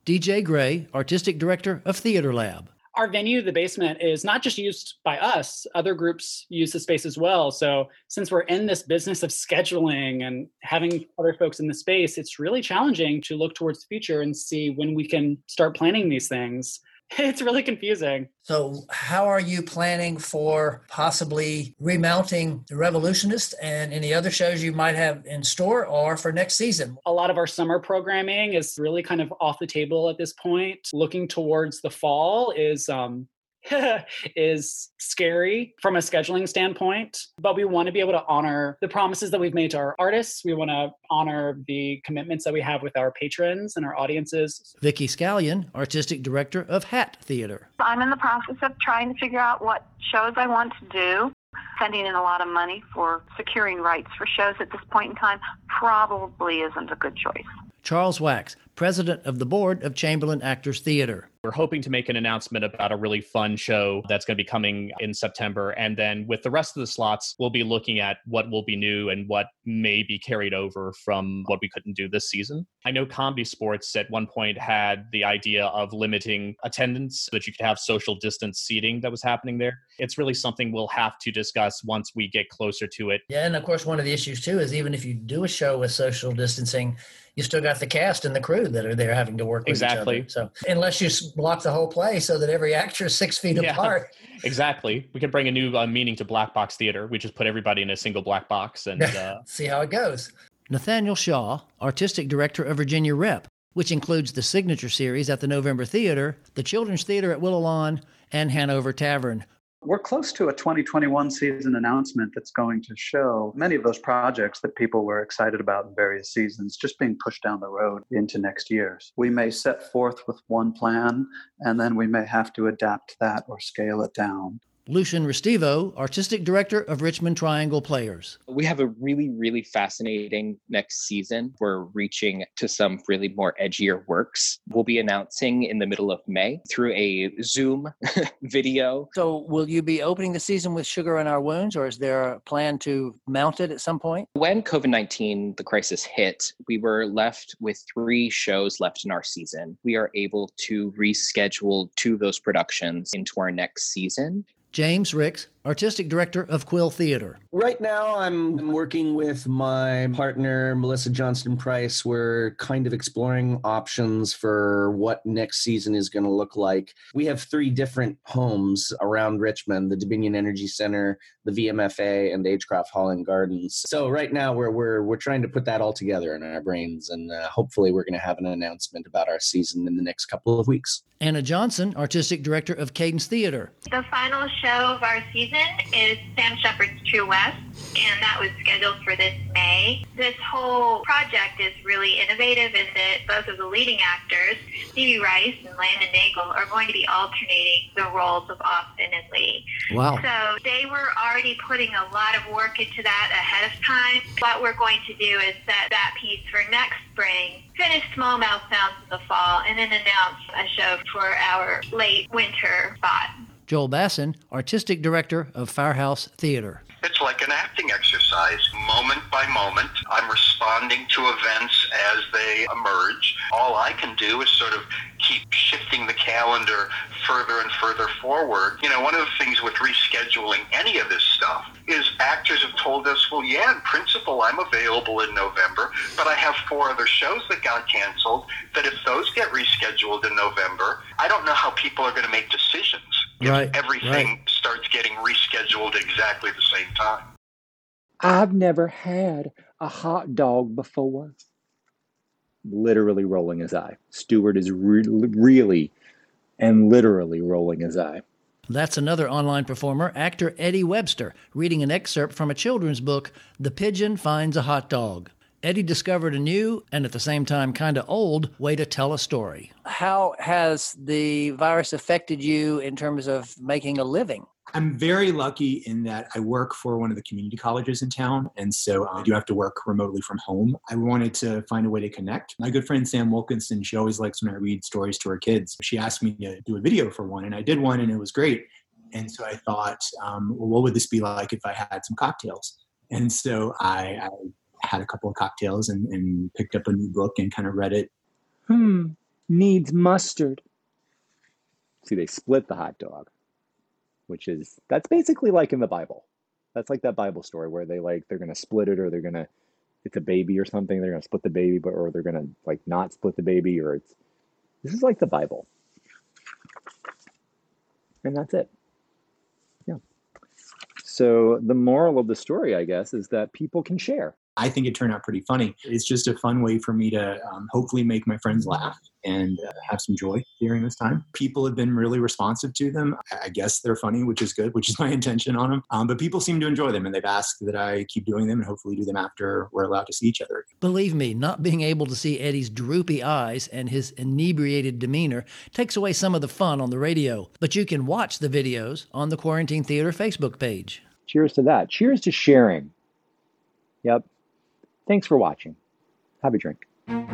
DJ Gray, Artistic Director of Theater Lab. Our venue, the basement, is not just used by us. Other groups use the space as well. So since we're in this business of scheduling and having other folks in the space, it's really challenging to look towards the future and see when we can start planning these things. It's really confusing. So how are you planning for possibly remounting The Revolutionist and any other shows you might have in store or for next season? A lot of our summer programming is really kind of off the table at this point. Looking towards the fall is scary from a scheduling standpoint, but we want to be able to honor the promises that we've made to our artists. We want to honor the commitments that we have with our patrons and our audiences. Vicki Scallion, Artistic Director of Hat Theater. I'm in the process of trying to figure out what shows I want to do. Sending in a lot of money for securing rights for shows at this point in time probably isn't a good choice. Charles Wax, President of the Board of Chamberlain Actors Theater. We're hoping to make an announcement about a really fun show that's going to be coming in September. And then with the rest of the slots, we'll be looking at what will be new and what may be carried over from what we couldn't do this season. I know Comedy Sports at one point had the idea of limiting attendance so that you could have social distance seating that was happening there. It's really something we'll have to discuss once we get closer to it. Yeah, and of course, one of the issues too is even if you do a show with social distancing, you still got the cast and the crew that are there having to work with each other. So unless you block the whole play so that every actor is 6 feet apart. Exactly. We could bring a new meaning to black box theater. We just put everybody in a single black box and see how it goes. Nathaniel Shaw, Artistic Director of Virginia Rep, which includes the Signature Series at the November Theater, the Children's Theater at Willow Lawn, and Hanover Tavern. We're close to a 2021 season announcement that's going to show many of those projects that people were excited about in various seasons just being pushed down the road into next year's. We may set forth with one plan, and then we may have to adapt that or scale it down. Lucian Restivo, Artistic Director of Richmond Triangle Players. We have a really, really fascinating next season. We're reaching to some really more edgier works. We'll be announcing in the middle of May through a Zoom video. So will you be opening the season with Sugar in Our Wounds, or is there a plan to mount it at some point? When COVID-19, the crisis hit, we were left with 3 shows left in our season. We are able to reschedule 2 of those productions into our next season. James Ricks, Artistic Director of Quill Theater. Right now, I'm working with my partner, Melissa Johnston-Price. We're kind of exploring options for what next season is going to look like. We have 3 different homes around Richmond, the Dominion Energy Center, the VMFA, and Agecroft Hall and Gardens. So right now, we're trying to put that all together in our brains, and hopefully we're going to have an announcement about our season in the next couple of weeks. Anna Johnson, Artistic Director of Cadence Theater. The final show of our season is Sam Shepard's True West, and that was scheduled for this May. This whole project is really innovative in that both of the leading actors, Stevie Rice and Landon Nagel, are going to be alternating the roles of Austin and Lee. Wow. So they were already putting a lot of work into that ahead of time. What we're going to do is set that piece for next spring, finish Small Mouth Sounds in the fall, and then announce a show for our late winter spot. Joel Bassin, Artistic Director of Firehouse Theater. It's like an acting exercise. Moment by moment, I'm responding to events as they emerge. All I can do is sort of keep shifting the calendar further and further forward. You know, one of the things with rescheduling any of this stuff is actors have told us, well, yeah, in principle, I'm available in November, but I have 4 other shows that got canceled, that if those get rescheduled in November, I don't know how people are going to make decisions. Right, everything starts getting rescheduled exactly the same time. I've never had a hot dog before. Literally rolling his eye. Stewart is really and literally rolling his eye. That's another online performer, actor Eddie Webster, reading an excerpt from a children's book, The Pigeon Finds a Hot Dog. Eddie discovered a new, and at the same time kind of old, way to tell a story. How has the virus affected you in terms of making a living? I'm very lucky in that I work for one of the community colleges in town, and so I do have to work remotely from home. I wanted to find a way to connect. My good friend Sam Wilkinson, she always likes when I read stories to her kids. She asked me to do a video for one, and I did one, and it was great. And so I thought, well, what would this be like if I had some cocktails? And so I had a couple of cocktails and picked up a new book and kind of read it. needs mustard. See, they split the hot dog, that's basically like in the Bible. That's like that Bible story where they're going to split it, or it's a baby or something. They're going to split the baby, or they're going to like not split the baby, this is like the Bible. And that's it. Yeah. So the moral of the story, I guess, is that people can share. I think it turned out pretty funny. It's just a fun way for me to hopefully make my friends laugh and have some joy during this time. People have been really responsive to them. I guess they're funny, which is good, which is my intention on them. But people seem to enjoy them, and they've asked that I keep doing them and hopefully do them after we're allowed to see each other. Believe me, not being able to see Eddie's droopy eyes and his inebriated demeanor takes away some of the fun on the radio. But you can watch the videos on the Quarantine Theater Facebook page. Cheers to that. Cheers to sharing. Yep. Thanks for watching. Have a drink.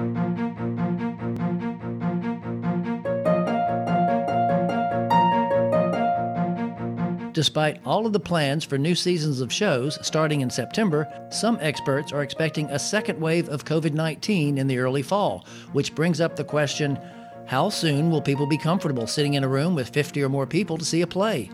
Despite all of the plans for new seasons of shows starting in September, some experts are expecting a second wave of COVID-19 in the early fall, which brings up the question, how soon will people be comfortable sitting in a room with 50 or more people to see a play?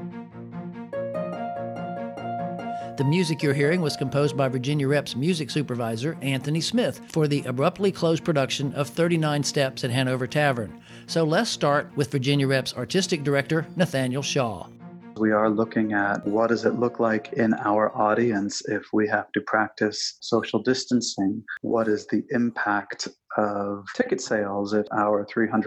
The music you're hearing was composed by Virginia Rep's music supervisor, Anthony Smith, for the abruptly closed production of 39 Steps at Hanover Tavern. So let's start with Virginia Rep's artistic director, Nathaniel Shaw. We are looking at what does it look like in our audience if we have to practice social distancing? What is the impact of ticket sales if our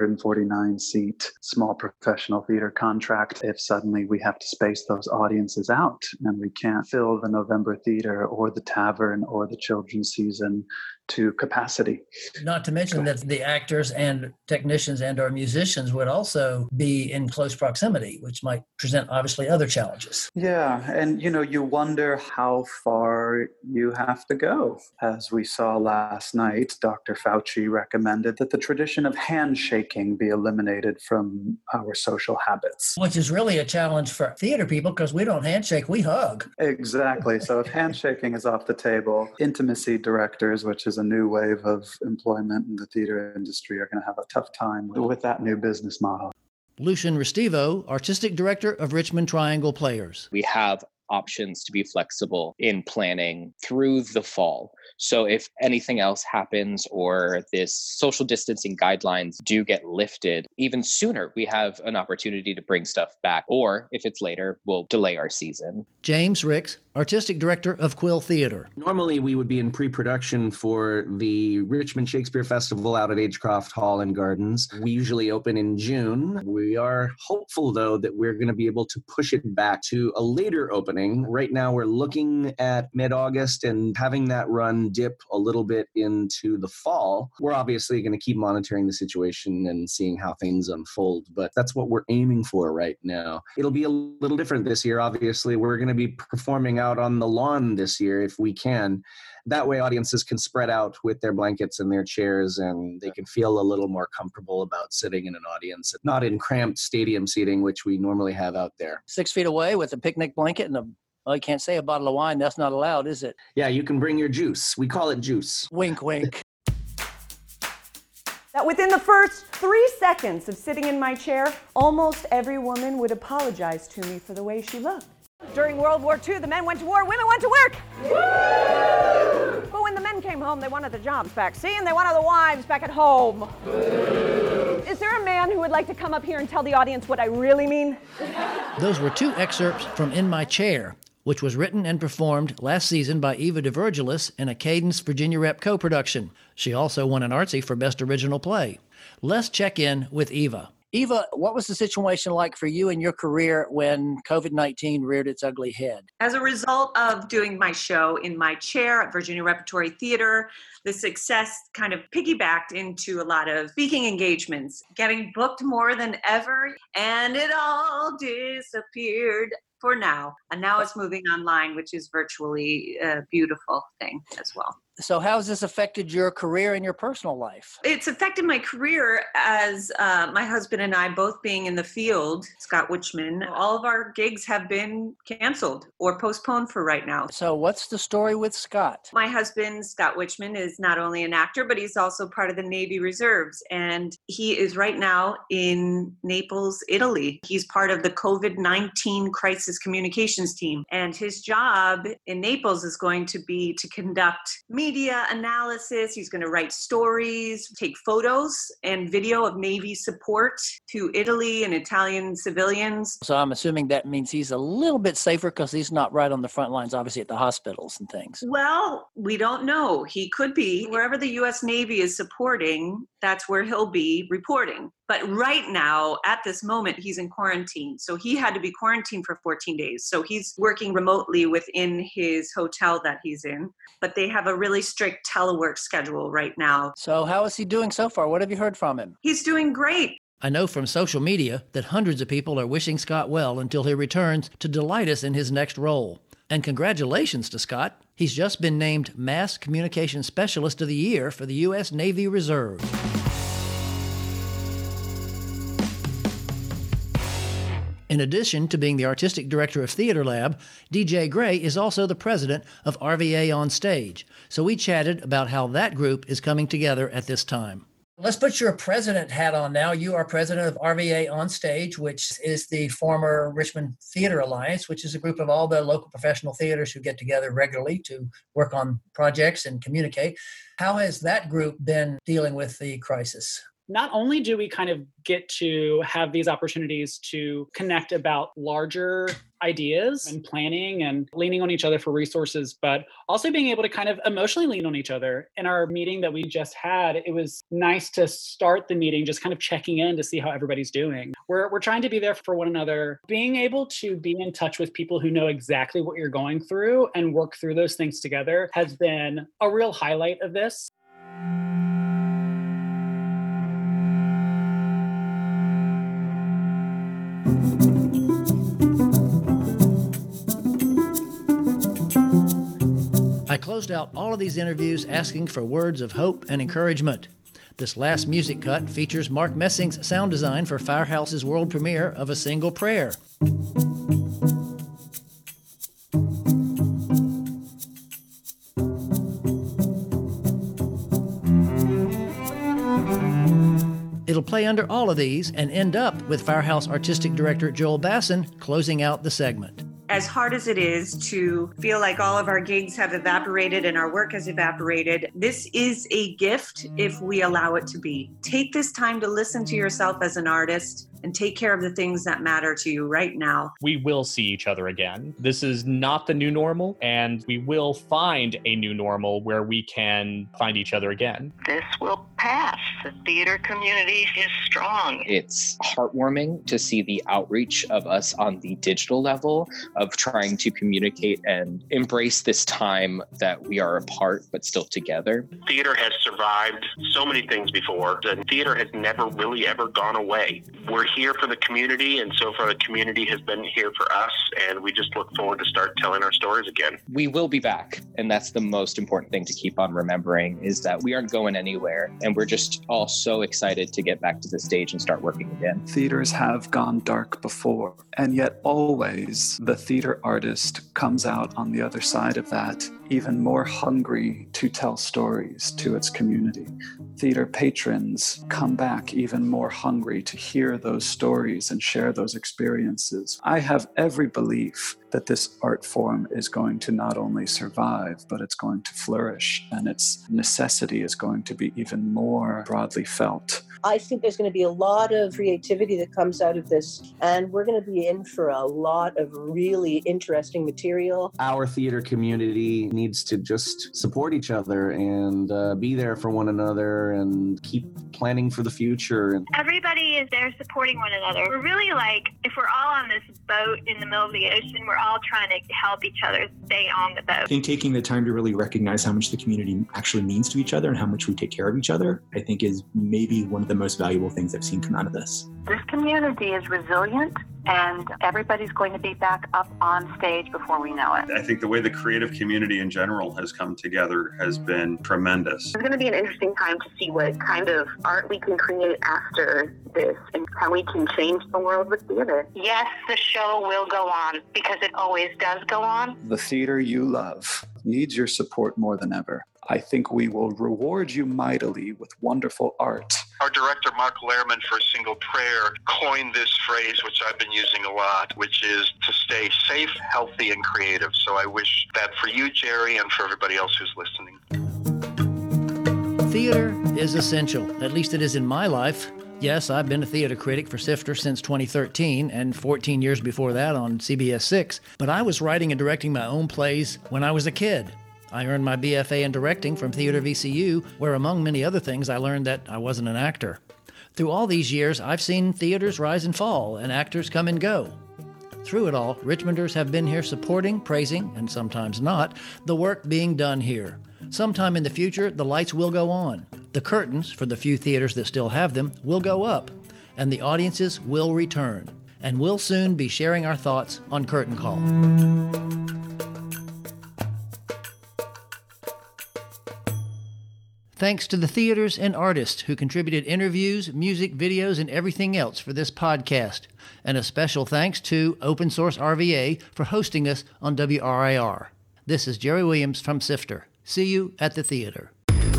349-seat small professional theater contract, if suddenly we have to space those audiences out and we can't fill the November theater or the tavern or the children's season to capacity. Not to mention that the actors and technicians and our musicians would also be in close proximity, which might present obviously other challenges. Yeah, and you wonder how far you have to go. As we saw last night, Dr. Fauci recommended that the tradition of handshaking be eliminated from our social habits. Which is really a challenge for theater people because we don't handshake, we hug. Exactly. So if handshaking is off the table, intimacy directors, which is a new wave of employment in the theater industry, are going to have a tough time with that new business model. Lucian Restivo, artistic director of Richmond Triangle Players. We have options to be flexible in planning through the fall. So if anything else happens or this social distancing guidelines do get lifted, even sooner, we have an opportunity to bring stuff back. Or if it's later, we'll delay our season. James Ricks, artistic director of Quill Theater. Normally, we would be in pre-production for the Richmond Shakespeare Festival out at Agecroft Hall and Gardens. We usually open in June. We are hopeful, though, that we're going to be able to push it back to a later opening. Right now, we're looking at mid-August and having that run dip a little bit into the fall. We're obviously going to keep monitoring the situation and seeing how things unfold, but that's what we're aiming for right now. It'll be a little different this year, obviously. We're going to be performing out on the lawn this year if we can. That way audiences can spread out with their blankets and their chairs and they can feel a little more comfortable about sitting in an audience, not in cramped stadium seating, which we normally have out there. 6 feet away with a picnic blanket and I can't say a bottle of wine. That's not allowed, is it? Yeah, you can bring your juice. We call it juice. Wink, wink. That within the first 3 seconds of sitting in my chair, almost every woman would apologize to me for the way she looked. During World War II, the men went to war, women went to work. Woo! But when the men came home, they wanted their jobs back. See, and they wanted the wives back at home. Is there a man who would like to come up here and tell the audience what I really mean? Those were 2 excerpts from In My Chair, which was written and performed last season by Eva DeVirgilis in a Cadence Virginia Rep co-production. She also won an Artsy for Best Original Play. Let's check in with Eva. Eva, what was the situation like for you in your career when COVID-19 reared its ugly head? As a result of doing my show In My Chair at Virginia Repertory Theater, the success kind of piggybacked into a lot of speaking engagements, getting booked more than ever, and it all disappeared for now. And now it's moving online, which is virtually a beautiful thing as well. So how has this affected your career and your personal life? It's affected my career as my husband and I both being in the field, Scott Wichman. All of our gigs have been canceled or postponed for right now. So what's the story with Scott? My husband, Scott Wichman, is not only an actor, but he's also part of the Navy Reserves. And he is right now in Naples, Italy. He's part of the COVID-19 crisis communications team. And his job in Naples is going to be to conduct media analysis. He's going to write stories, take photos and video of Navy support to Italy and Italian civilians. So I'm assuming that means he's a little bit safer because he's not right on the front lines, obviously at the hospitals and things. Well, we don't know. He could be. Wherever the U.S. Navy is supporting, that's where he'll be reporting. But right now, at this moment, he's in quarantine. So he had to be quarantined for 14 days. So he's working remotely within his hotel that he's in. But they have a really strict telework schedule right now. So how is he doing so far? What have you heard from him? He's doing great. I know from social media that hundreds of people are wishing Scott well until he returns to delight us in his next role. And congratulations to Scott. He's just been named Mass Communication Specialist of the Year for the U.S. Navy Reserve. In addition to being the artistic director of Theater Lab, DJ Gray is also the president of RVA On Stage. So we chatted about how that group is coming together at this time. Let's put your president hat on now. You are president of RVA On Stage, which is the former Richmond Theater Alliance, which is a group of all the local professional theaters who get together regularly to work on projects and communicate. How has that group been dealing with the crisis? Not only do we kind of get to have these opportunities to connect about larger ideas and planning and leaning on each other for resources, but also being able to kind of emotionally lean on each other. In our meeting that we just had, it was nice to start the meeting just kind of checking in to see how everybody's doing. We're trying to be there for one another. Being able to be in touch with people who know exactly what you're going through and work through those things together has been a real highlight of this. I closed out all of these interviews asking for words of hope and encouragement. This last music cut features Mark Messing's sound design for Firehouse's world premiere of A Single Prayer. It'll play under all of these and end up with Firehouse Artistic Director Joel Basson closing out the segment. As hard as it is to feel like all of our gigs have evaporated and our work has evaporated, this is a gift if we allow it to be. Take this time to listen to yourself as an artist and take care of the things that matter to you right now. We will see each other again. This is not the new normal, and we will find a new normal where we can find each other again. This will pass. The theater community is strong. It's heartwarming to see the outreach of us on the digital level of trying to communicate and embrace this time that we are apart but still together. Theater has survived so many things before, and theater has never really ever gone away. We're here for the community, and so far the community has been here for us, and we just look forward to start telling our stories again. We will be back, and that's the most important thing to keep on remembering, is that we aren't going anywhere, and we're just all so excited to get back to the stage and start working again. Theaters have gone dark before, and yet always the theater artist comes out on the other side of that even more hungry to tell stories to its community. Theater patrons come back even more hungry to hear those stories and share those experiences. I have every belief that this art form is going to not only survive, but it's going to flourish, and its necessity is going to be even more broadly felt. I think there's going to be a lot of creativity that comes out of this, and we're going to be in for a lot of really interesting material. Our theater community needs to just support each other and be there for one another and keep planning for the future. Everybody is there supporting one another. We're really like, if we're all on this boat in the middle of the ocean, we're all trying to help each other stay on the boat. I think taking the time to really recognize how much the community actually means to each other and how much we take care of each other, I think is maybe one of the most valuable things I've seen come out of this. This community is resilient, and everybody's going to be back up on stage before we know it. I think the way the creative community in general has come together has been tremendous. It's going to be an interesting time to see what kind of art we can create after this and how we can change the world with theater. Yes, the show will go on because it always does go on. The theater you love needs your support more than ever. I think we will reward you mightily with wonderful art. Our director, Mark Lehrman, for A Single Prayer, coined this phrase, which I've been using a lot, which is to stay safe, healthy, and creative. So I wish that for you, Jerry, and for everybody else who's listening. Theater is essential. At least it is in my life. Yes, I've been a theater critic for Sifter since 2013 and 14 years before that on CBS 6, but I was writing and directing my own plays when I was a kid. I earned my BFA in directing from Theater VCU, where among many other things I learned that I wasn't an actor. Through all these years, I've seen theaters rise and fall and actors come and go. Through it all, Richmonders have been here supporting, praising, and sometimes not, the work being done here. Sometime in the future, the lights will go on. The curtains, for the few theaters that still have them, will go up, and the audiences will return. And we'll soon be sharing our thoughts on Curtain Call. Thanks to the theaters and artists who contributed interviews, music, videos, and everything else for this podcast. And a special thanks to Open Source RVA for hosting us on WRIR. This is Jerry Williams from Sifter. See you at the theater.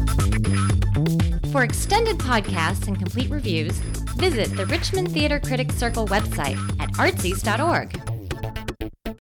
For extended podcasts and complete reviews, visit the Richmond Theater Critics Circle website at artsies.org.